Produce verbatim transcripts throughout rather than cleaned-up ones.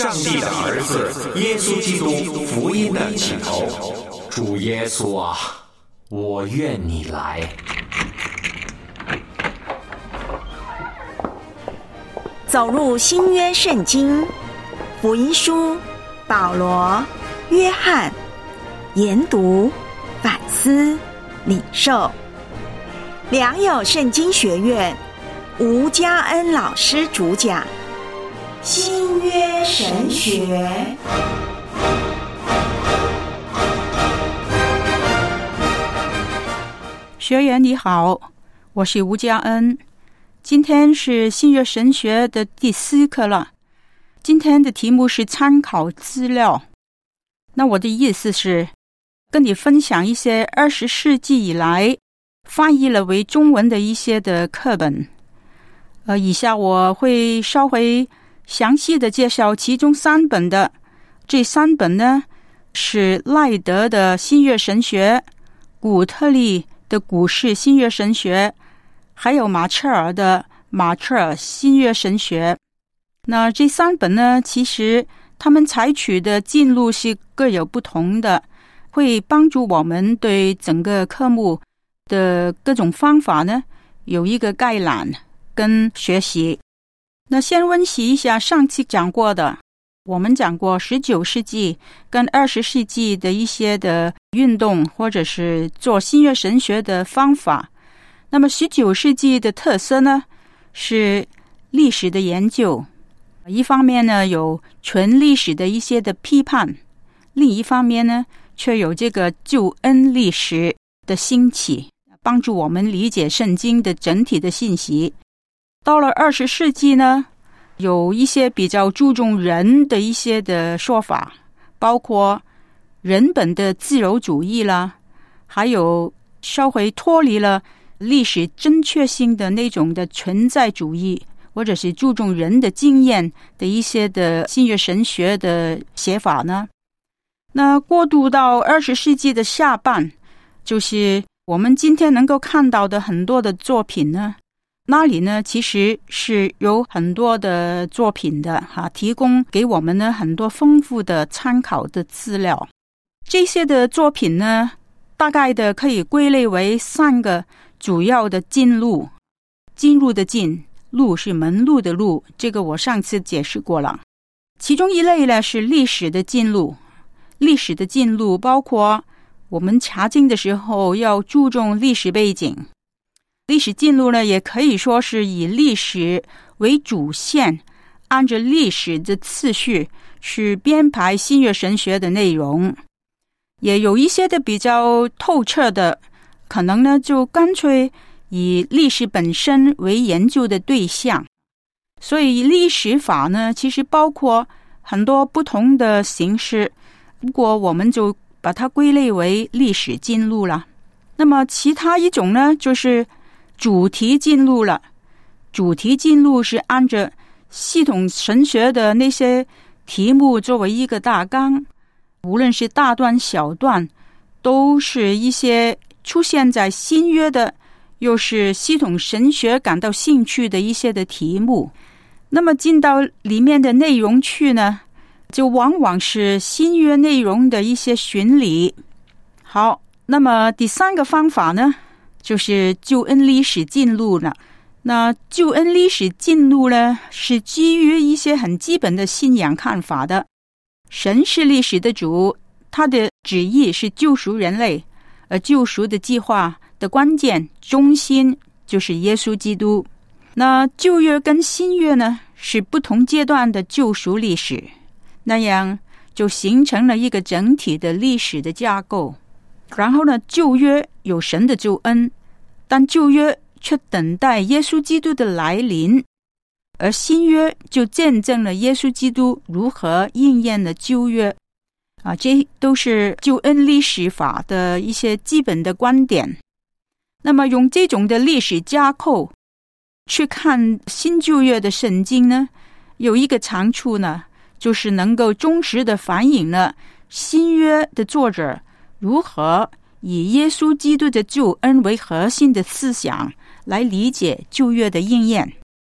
上帝的儿子耶稣基督福音的起头。主耶稣啊，我愿你来。 走入新约圣经，福音书，保罗、约翰，研读、反思、领受。良友圣经学院吴嘉恩老师主讲新约神学。 学员你好，我是吴嘉恩。今天是新约神学的第四课了。今天的题目是参考资料。那我的意思是跟你分享一些二十世纪以来翻译了为中文的一些的课本。呃，以下我会稍微详细的介绍其中三本的。这三本呢是赖德的新约神学，古特利的古式新约神学，还有马彻尔的马彻尔新约神学。那这三本呢，其实他们采取的进路是各有不同的，会帮助我们对整个科目的各种方法呢有一个概览跟学习。那先温习一下上期讲过的，我们讲过十九世纪跟二十世纪的一些的运动，或者是做新约神学的方法。那么十九世纪的特色呢是历史的研究，一方面呢有纯历史的一些的批判，另一方面呢却有这个救恩历史的兴起，帮助我们理解圣经的整体的信息。到了二十世纪呢，有一些比较注重人的一些的说法，包括人本的自由主义啦，还有稍微脱离了历史正确性的那种的存在主义，或者是注重人的经验的一些的新约神学的写法呢。那过渡到二十世纪的下半，就是我们今天能够看到的很多的作品呢，那里呢其实是有很多的作品的哈，提供给我们呢很多丰富的参考的资料。这些的作品呢，大概的可以归类为三个主要的进路。进入的进，路是门路的路，这个我上次解释过了。其中一类呢是历史的进路。历史的进路包括我们查经的时候要注重历史背景。历史进路呢，也可以说是以历史为主线，按照历史的次序去编排新约神学的内容。也有一些的比较透彻的，可能呢就干脆以历史本身为研究的对象。所以历史法呢，其实包括很多不同的形式，不过我们就把它归类为历史进路了。那么其他一种呢，就是主题进路了。主题进路是按着系统神学的那些题目作为一个大纲，无论是大段小段，都是一些出现在新约的，又是系统神学感到兴趣的一些的题目。那么进到里面的内容去呢，就往往是新约内容的一些巡礼。好，那么第三个方法呢，就是救恩历史进路了。那救恩历史进路呢，是基于一些很基本的信仰看法的。神是历史的主，他的旨意是救赎人类，而救赎的计划的关键中心就是耶稣基督。那旧约跟新约呢，是不同阶段的救赎历史，那样就形成了一个整体的历史的架构。然后呢，旧约有神的救恩，但旧约却等待耶稣基督的来临，而新约就见证了耶稣基督如何应验了旧约。啊，这都是救恩历史法的一些基本的观点。那么用这种的历史架构去看新旧约的圣经呢，有一个长处呢，就是能够忠实的反映了新约的作者如何以耶稣基督的救恩为核心的思想来理解旧约的应验。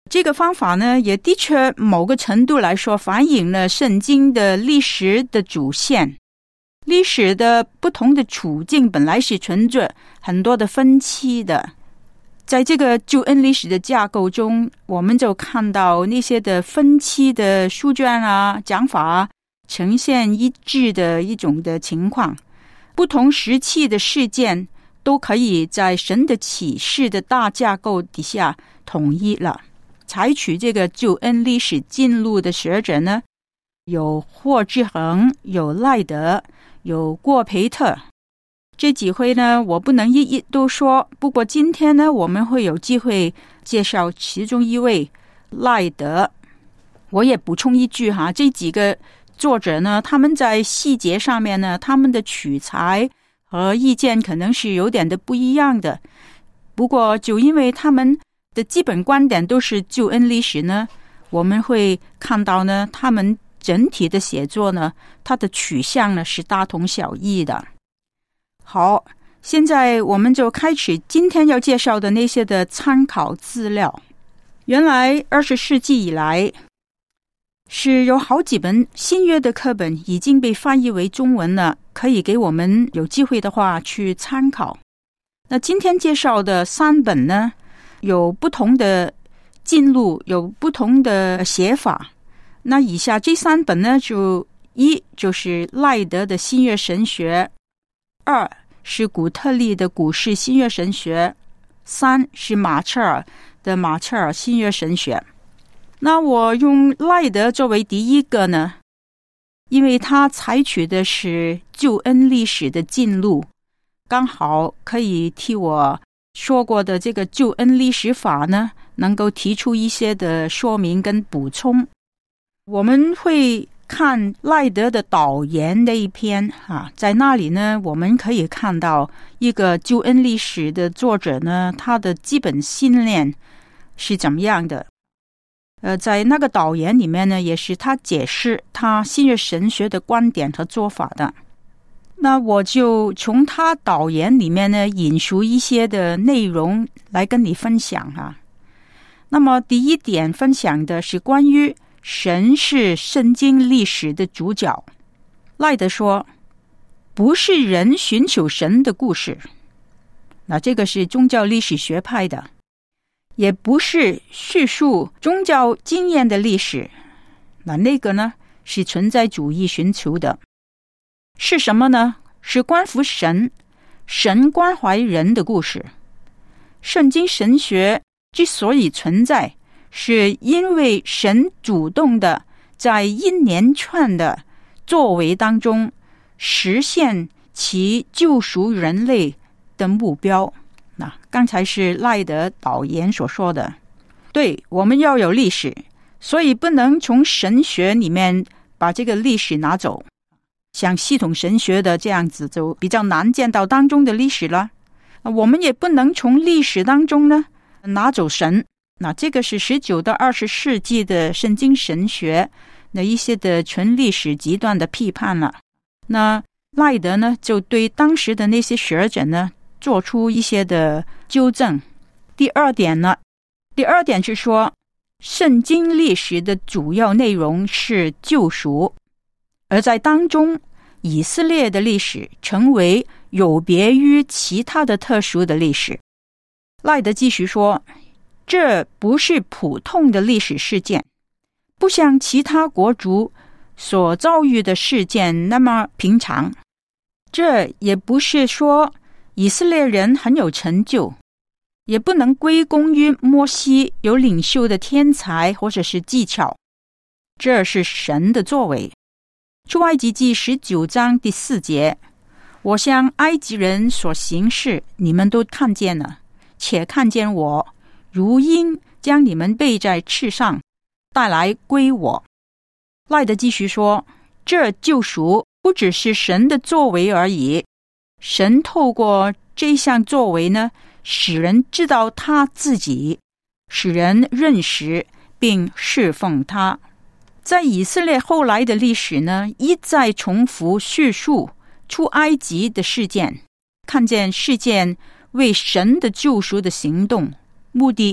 这个方法呢，也的确某个程度来说反映了圣经的历史的主线。历史的不同的处境本来是存着很多的分歧的，在这个救恩历史的架构中，我们就看到那些的分歧的书卷啊、讲法啊，呈现一致的一种的情况。不同时期的事件都可以在神的启示的大架构底下统一了。采取这个救恩历史进入的学者呢，有霍志恒，有赖德，有郭培特。这几回呢，我不能一一都说，不过今天呢，我们会有机会介绍其中一位赖德。我也补充一句哈，这几个作者呢，他们在细节上面呢，他们的取材和意见可能是有点的不一样的。不过就因为他们的基本观点都是救恩历史呢，我们会看到呢，他们整体的写作呢，它的取向呢是大同小异的。好，现在我们就开始今天要介绍的那些的参考资料。原来二十世纪以来，是有好几本新约的课本已经被翻译为中文了，可以给我们有机会的话去参考。那今天介绍的三本呢，有不同的进路，有不同的写法。那以下这三本呢，就一就是赖德的新约神学，二是古特利的古式新约神学，三是马切尔的马切尔新约神学。那我用赖德作为第一个呢，因为他采取的是救恩历史的进路，刚好可以替我说过的这个救恩历史法呢，能够提出一些的说明跟补充。我们会看赖德的导言的一篇啊，在那里呢，我们可以看到一个救恩历史的作者呢，他的基本信念是怎么样的。呃，在那个导言里面呢，也是他解释他新约神学的观点和做法的。那我就从他导言里面呢，引述一些的内容来跟你分享哈。那么第一点分享的是关于神是圣经历史的主角。赖德说，不是人寻求神的故事，那这个是宗教历史学派的，也不是叙述宗教经验的历史，那那个呢是存在主义寻求的。是什么呢？是关乎神，神关怀人的故事。圣经神学之所以存在，是因为神主动的在一连串的作为当中实现其救赎人类的目标。那刚才是赖德导言所说的，对，我们要有历史，所以不能从神学里面把这个历史拿走，像系统神学的这样子就比较难见到当中的历史了。我们也不能从历史当中呢拿走神，那这个是十九到二十世纪的圣经神学的一些的纯历史极端的批判了。那赖德呢就对当时的那些学者呢做出一些的纠正。第二点呢，第二点是说，圣经历史的主要内容是救赎，而在当中，以色列的历史成为有别于其他的特殊的历史。赖德继续说，这不是普通的历史事件，不像其他国族所遭遇的事件那么平常。这也不是说以色列人很有成就，也不能归功于摩西有领袖的天才或者是技巧，这是神的作为。出埃及记十九章第四节，我向埃及人所行事，你们都看见了，且看见我如鹰将你们背在翅上，带来归我。赖德继续说，这救赎不只是神的作为而已，神透过这项作为呢，使人知道他自己，使人认识并侍奉他。在以色列后来的历史呢，一再重复叙述出埃及的事件，看见事件为神的救赎的行动，目的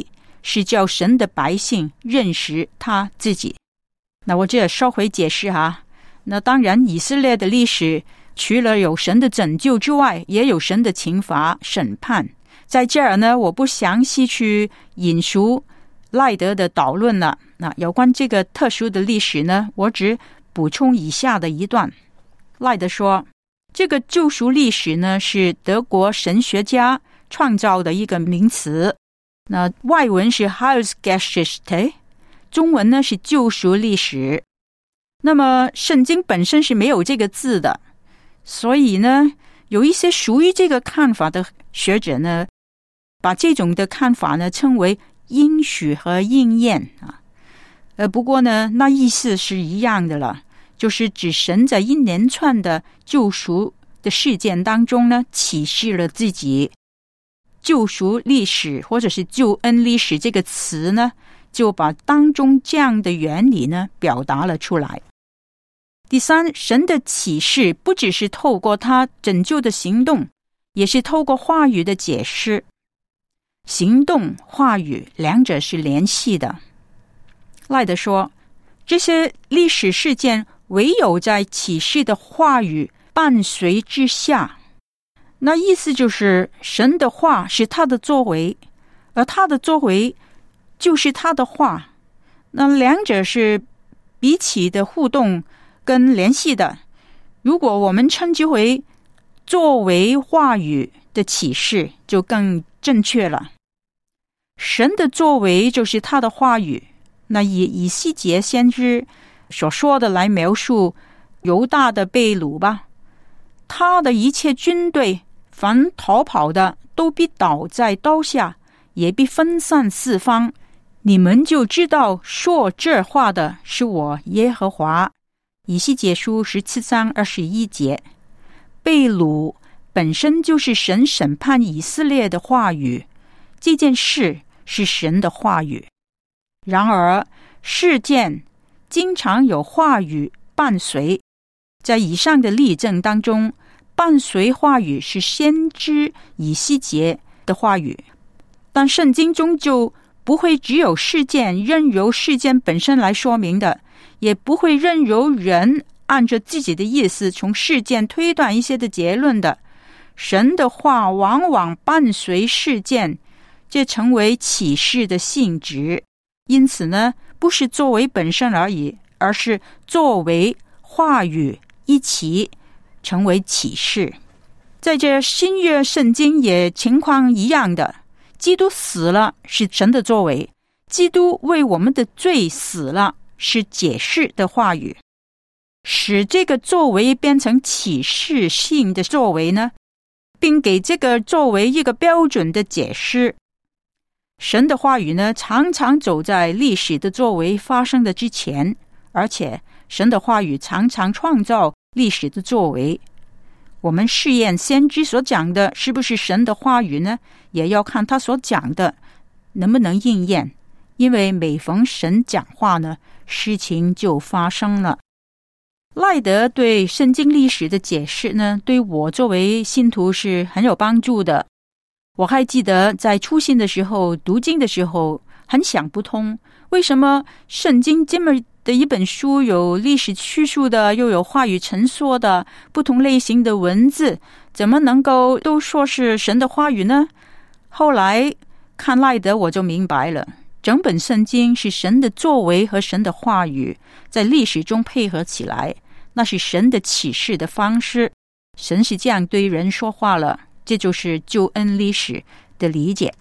是叫神的百姓认识他自己。那我这稍微解释哈。那当然以色列的历史除了有神的拯救之外，也有神的刑罚审判。在这儿呢，我不详细去引述赖德的导论了。那有关这个特殊的历史呢，我只补充以下的一段。赖德说，这个救赎历史呢，是德国神学家创造的一个名词。那外文是 Heilsgeschichte， 中文呢是救赎历史。那么圣经本身是没有这个字的，所以呢，有一些属于这个看法的学者呢，把这种的看法呢称为应许和应验啊。呃，不过呢，那意思是一样的了，就是指神在一连串的救赎的事件当中呢，启示了自己。救赎历史或者是救恩历史这个词呢，就把当中这样的原理呢表达了出来。第三，神的启示不只是透过他拯救的行动，也是透过话语的解释。行动、话语两者是联系的。赖德说，这些历史事件唯有在启示的话语伴随之下，那意思就是神的话是他的作为，而他的作为就是他的话，那两者是彼此的互动跟联系的。如果我们称之为作为话语的启示，就更正确了。神的作为就是他的话语。那以以西结先知所说的来描述犹大的被掳吧，他的一切军队凡逃跑的都必倒在刀下，也必分散四方。你们就知道说这话的是我耶和华。以西结书十七章二十一节。被掳本身就是神审判以色列的话语，这件事是神的话语。然而事件经常有话语伴随，在以上的例证当中，伴随话语是先知以西结的话语，但圣经中就不会只有事件任由事件本身来说明的，也不会任由人按着自己的意思从事件推断一些的结论的。神的话往往伴随事件，这成为启示的性质。因此呢，不是作为本身而已，而是作为话语一起成为启示。在这新约圣经也情况一样的，基督死了是神的作为，基督为我们的罪死了是解释的话语。使这个作为变成启示性的作为呢，并给这个作为一个标准的解释。神的话语呢，常常走在历史的作为发生的之前，而且神的话语常常创造历史的作为。我们试验先知所讲的是不是神的话语呢，也要看他所讲的能不能应验，因为每逢神讲话呢，事情就发生了。赖德对圣经历史的解释呢，对我作为信徒是很有帮助的。我还记得在初信的时候读经的时候很想不通，为什么圣经这么的一本书，有历史叙述的，又有话语陈述的不同类型的文字，怎么能够都说是神的话语呢？后来看赖德我就明白了，整本圣经是神的作为和神的话语在历史中配合起来，那是神的启示的方式。神是这样对人说话了，这就是救恩历史的理解。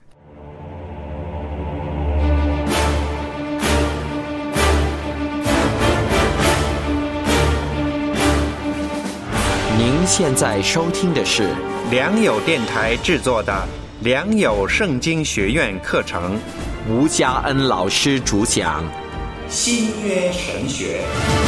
您现在收听的是良友电台制作的良友圣经学院课程， 吴家恩老师主讲新约神学。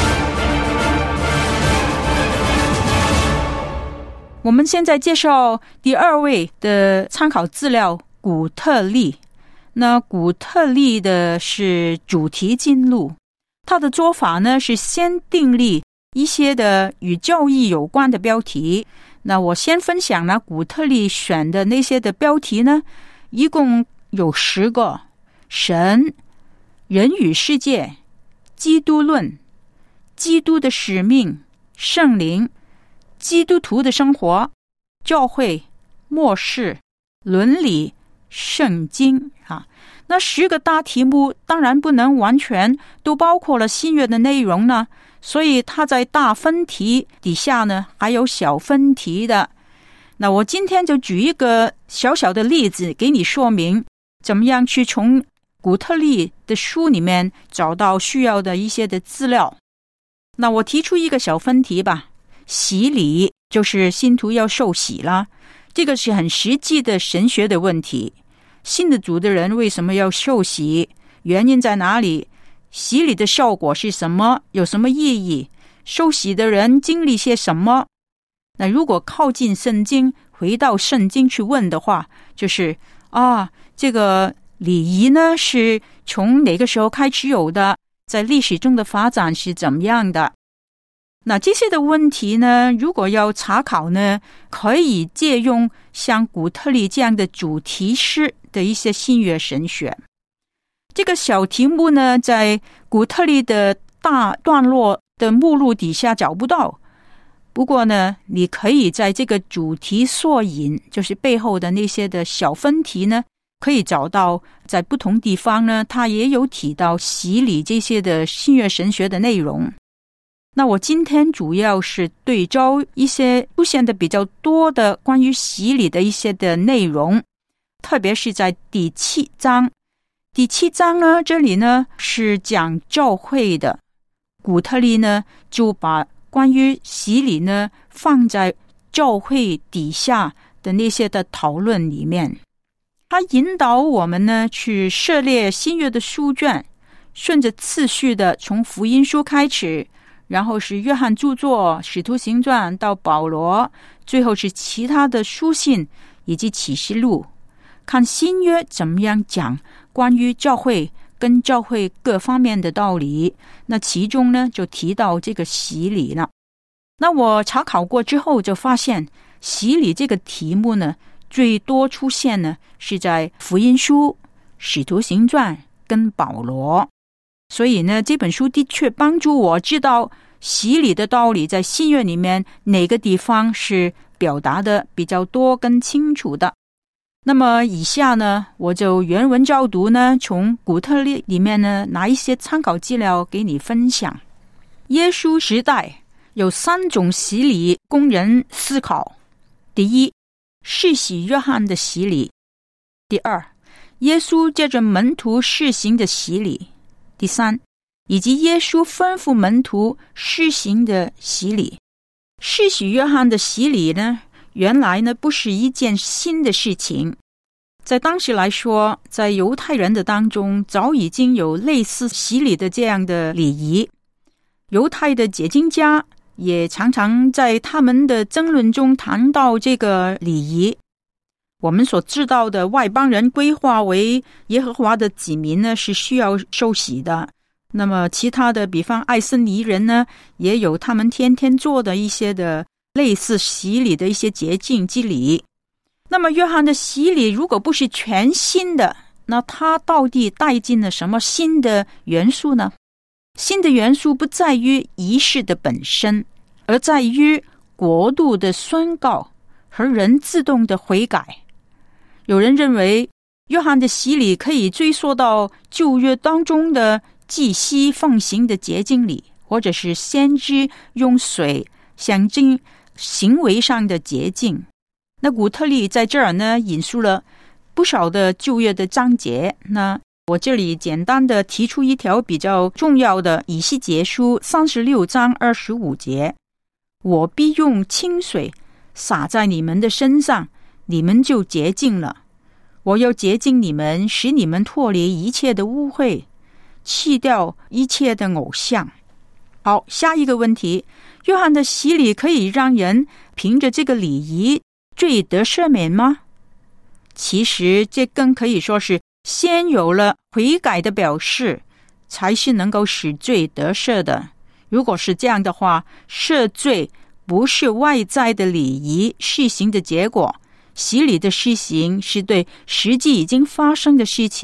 我们现在介绍第二位的参考资料古特利。那古特利的是主题经录，他的做法呢是先订立一些的与教义有关的标题。那我先分享了古特利选的那些的标题呢，一共有十个， 神、人与世界、基督论、基督的使命、圣灵、基督徒的生活、教会、末世、伦理、圣经啊。那十个大题目当然不能完全都包括了新约的内容呢，所以它在大分题底下呢还有小分题的。那我今天就举一个小小的例子给你说明怎么样去从古特利的书里面找到需要的一些的资料。那我提出一个小分题吧，洗礼就是信徒要受洗啦，这个是很实际的神学的问题。信的主的人为什么要受洗？原因在哪里？洗礼的效果是什么？有什么意义？受洗的人经历些什么？那如果靠近圣经，回到圣经去问的话，就是啊，这个礼仪呢是从哪个时候开始有的？在历史中的发展是怎么样的？那这些的问题呢，如果要查考呢，可以借用像古特利这样的主题式的一些新约神学。这个小题目呢，在古特利的大段落的目录底下找不到，不过呢，你可以在这个主题索引，就是背后的那些的小分题呢，可以找到在不同地方呢，它也有提到洗礼这些的新约神学的内容。那我今天主要是对照一些出现的比较多的关于洗礼的一些的内容，特别是在第七章。第七章呢，这里呢是讲教会的，古特利呢就把关于洗礼呢放在教会底下的那些的讨论里面。他引导我们呢去涉猎新约的书卷，顺着次序的从福音书开始，然后是约翰著作、使徒行传到保罗，最后是其他的书信以及启示录，看新约怎么样讲关于教会跟教会各方面的道理。那其中呢就提到这个洗礼了。那我查考过之后就发现，洗礼这个题目呢最多出现呢是在福音书、使徒行传跟保罗。所以呢，这本书的确帮助我知道洗礼的道理在新约里面哪个地方是表达的比较多跟清楚的。那么以下呢，我就原文照读呢，从古特利里面呢拿一些参考资料给你分享。耶稣时代有三种洗礼供人思考：第一，施洗约翰的洗礼；第二，耶稣借着门徒施行的洗礼；第三，以及耶稣吩咐门徒施行的洗礼。施洗约翰的洗礼呢，原来呢不是一件新的事情，在当时来说，在犹太人的当中早已经有类似洗礼的这样的礼仪。犹太的解经家也常常在他们的争论中谈到这个礼仪。我们所知道的外邦人归化为耶和华的子民呢，是需要受洗的。那么其他的比方爱斯尼人呢，也有他们天天做的一些的类似洗礼的一些洁净之礼。那么约翰的洗礼如果不是全新的，那他到底带进了什么新的元素呢？新的元素不在于仪式的本身，而在于国度的宣告和人自动的悔改。有人认为约翰的洗礼可以追溯到旧约当中的祭司奉行的洁净礼，或者是先知用水象征行为上的洁净。那古特利在这儿呢引述了不少的旧约的章节，那我这里简单的提出一条比较重要的，以西结书三十六章二十五节：我必用清水洒在你们的身上，你们就洁净了。我要洁净你们，使你们脱离一切的污秽，弃掉一切的偶像。好，下一个问题，约翰的洗礼可以让人凭着这个礼仪罪得赦免吗？其实这更可以说是先有了悔改的表示，才是能够使罪得赦的。如果是这样的话，赦罪不是外在的礼仪施行的结果，洗礼的施行是对实际已经发生的事情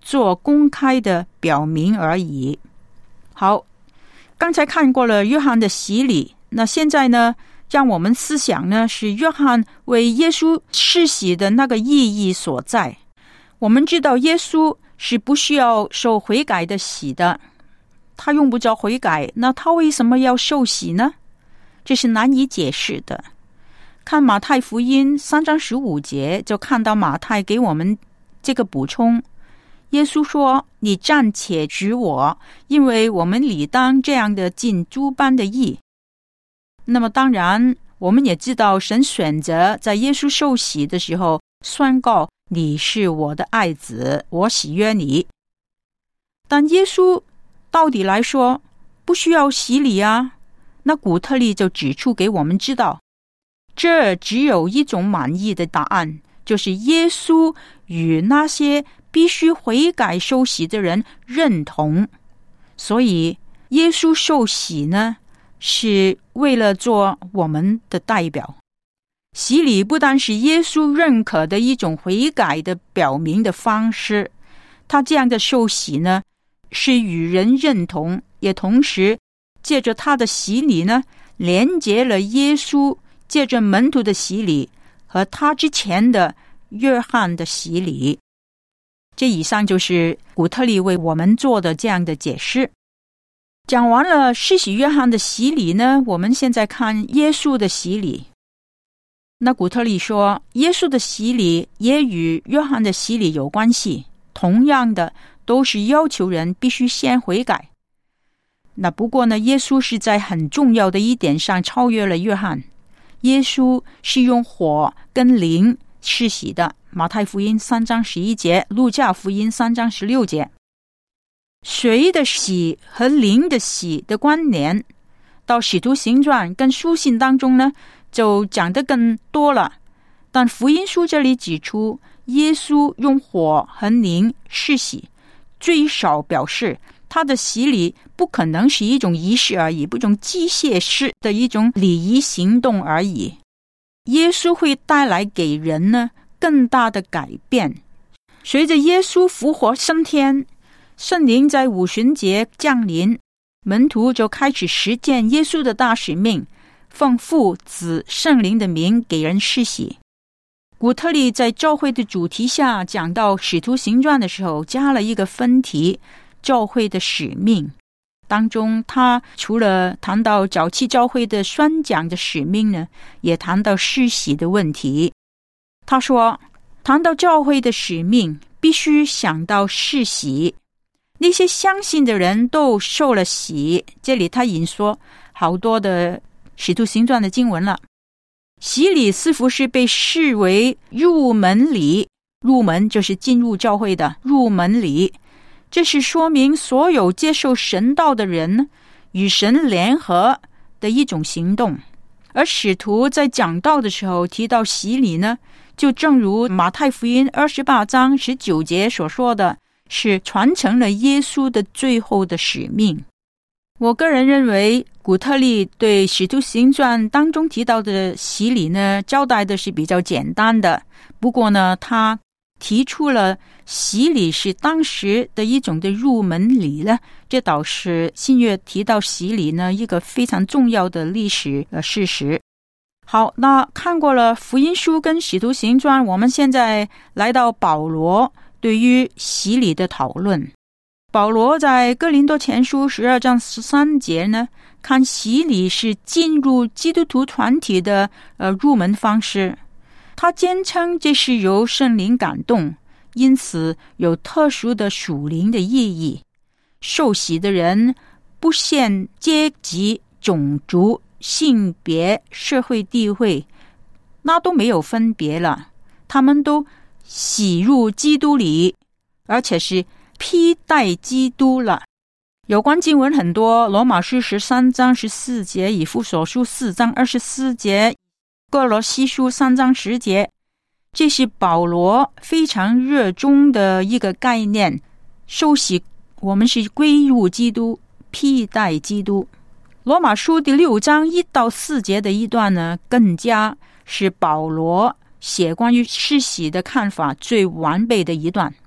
做公开的表明而已。好，刚才看过了约翰的洗礼，那现在呢，让我们思想呢，是约翰为耶稣施洗的那个意义所在。我们知道耶稣是不需要受悔改的洗的，他用不着悔改，那他为什么要受洗呢？这是难以解释的。看马太福音三章十五节，就看到马太给我们这个补充。耶稣说，你暂且指我，因为我们理当这样的尽诸般的义。那么当然我们也知道，神选择在耶稣受洗的时候宣告，你是我的爱子，我喜悦你。但耶稣到底来说不需要洗礼啊，那古特利就指出给我们知道，这只有一种满意的答案，就是耶稣与那些必须悔改受洗的人认同。所以耶稣受洗呢，是为了做我们的代表。洗礼不但是耶稣认可的一种悔改的表明的方式，他这样的受洗呢，是与人认同，也同时借着他的洗礼呢，连结了耶稣借着门徒的洗礼和他之前的约翰的洗礼。这以上就是古特利为我们做的这样的解释。讲完了施洗约翰的洗礼呢，我们现在看耶稣的洗礼。那古特利说，耶稣的洗礼也与约翰的洗礼有关系，同样的都是要求人必须先悔改。那不过呢，耶稣是在很重要的一点上超越了约翰。耶稣是用火跟灵施洗的，马太福音三章十一节，路加福音三章十六节。水的洗和灵的洗的关联，到使徒行传跟书信当中呢，就讲得更多了。但福音书这里指出，耶稣用火和灵施洗，最少表示他的洗礼不可能是一种仪式而已，不一种机械式的一种礼仪行动而已。耶稣会带来给人呢更大的改变。随着耶稣复活升天，圣灵在五旬节降临，门徒就开始实践耶稣的大使命，奉父子圣灵的名给人施洗。古特利在教会的主题下讲到使徒行传的时候，加了一个分题，教会的使命。当中他除了谈到早期教会的宣讲的使命呢，也谈到施洗的问题。他说，谈到教会的使命，必须想到施洗。那些相信的人都受了洗，这里他引说好多的使徒行传的经文了。洗礼似乎是被视为入门礼，入门就是进入教会的入门礼，这是说明所有接受神道的人与神联合的一种行动。而使徒在讲道的时候提到洗礼呢，就正如马太福音二十八章十九节所说的，是传承了耶稣的最后的使命。我个人认为，古特利对使徒行传当中提到的洗礼呢，交代的是比较简单的。不过呢，他提出了洗礼是当时的一种的入门礼呢，这倒是新约提到洗礼呢一个非常重要的历史的事实。好，那看过了福音书跟使徒行传，我们现在来到保罗对于洗礼的讨论。保罗在哥林多前书十二章十三节呢，看洗礼是进入基督徒团体的呃入门方式。他坚称这是由圣灵感动，因此有特殊的属灵的意义。受洗的人不限阶级、种族、性别、社会地位，那都没有分别了，他们都洗入基督里，而且是披戴基督了。有关经文很多，罗马书十三章十四节，以弗所书四章二十四节，哥罗西书三章十节，这是保罗非常热衷的一个概念。受洗，我们是归入基督，披戴基督。罗马书第六章一到四节的一段呢，更加是保罗写关于施洗的看法最完备的一段。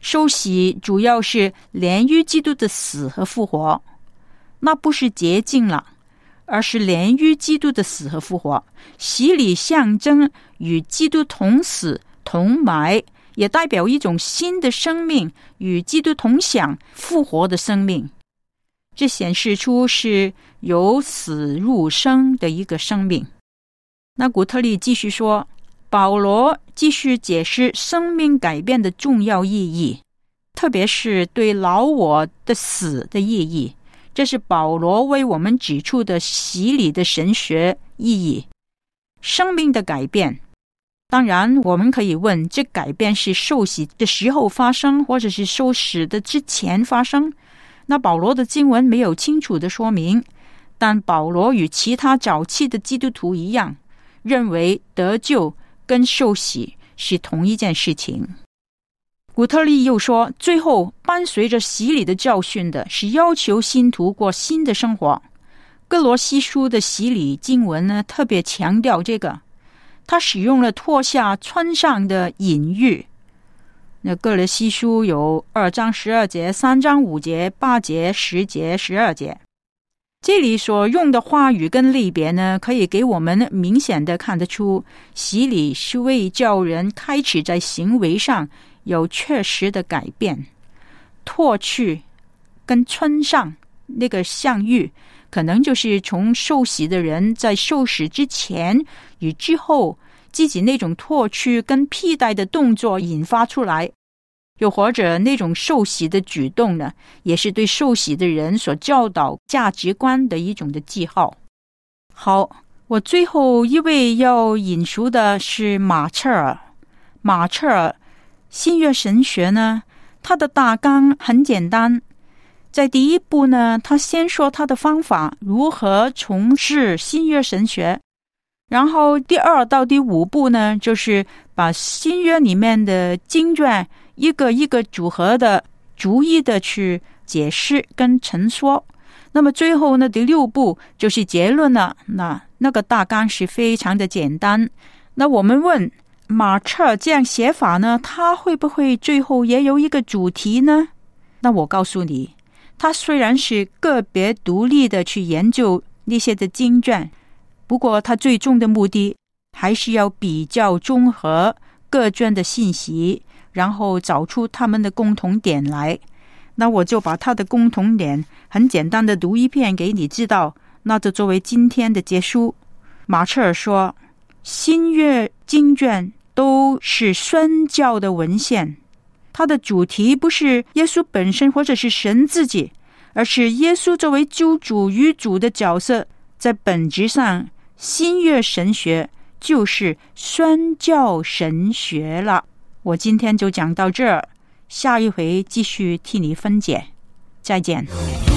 受洗主要是连于基督的死和复活，那不是洁净了，而是连于基督的死和复活。洗礼象征与基督同死同埋，也代表一种新的生命，与基督同享复活的生命。这显示出是由死入生的一个生命。那古特利继续说，保罗继续解释生命改变的重要意义，特别是对老我的死的意义。这是保罗为我们指出的洗礼的神学意义。生命的改变，当然我们可以问，这改变是受洗的时候发生，或者是受死的之前发生？那保罗的经文没有清楚的说明，但保罗与其他早期的基督徒一样，认为得救跟受洗是同一件事情。古特利又说，最后伴随着洗礼的教训的是要求信徒过新的生活。哥罗西书的洗礼经文呢，特别强调这个，他使用了脱下穿上的隐喻。那哥罗西书有二章十二节、三章五节、八节、十节、十二节。这里所用的话语跟类别呢，可以给我们明显的看得出，洗礼是为叫人开始在行为上有确实的改变。脱去跟穿上那个相遇，可能就是从受洗的人在受洗之前与之后自己那种脱去跟替代的动作引发出来，又或者那种受洗的举动呢，也是对受洗的人所教导价值观的一种的记号。好，我最后一位要引述的是马切尔。马切尔新约神学呢，他的大纲很简单。在第一步呢，他先说他的方法如何从事新约神学，然后第二到第五步呢，就是把新约里面的经卷一个一个组合的逐一的去解释跟陈说。那么最后呢，第六步就是结论了。那那个大纲是非常的简单。那我们问马切尔这样写法呢，他会不会最后也有一个主题呢？那我告诉你，他虽然是个别独立的去研究那些的经卷，不过他最终的目的还是要比较综合各卷的信息，然后找出他们的共同点来。那我就把他的共同点很简单的读一遍给你知道，那就作为今天的结束。马切尔说，新约经卷都是宣教的文献，它的主题不是耶稣本身或者是神自己，而是耶稣作为救主与主的角色。在本质上，新约神学就是宣教神学了。我今天就讲到这儿，下一回继续替你分解。再见。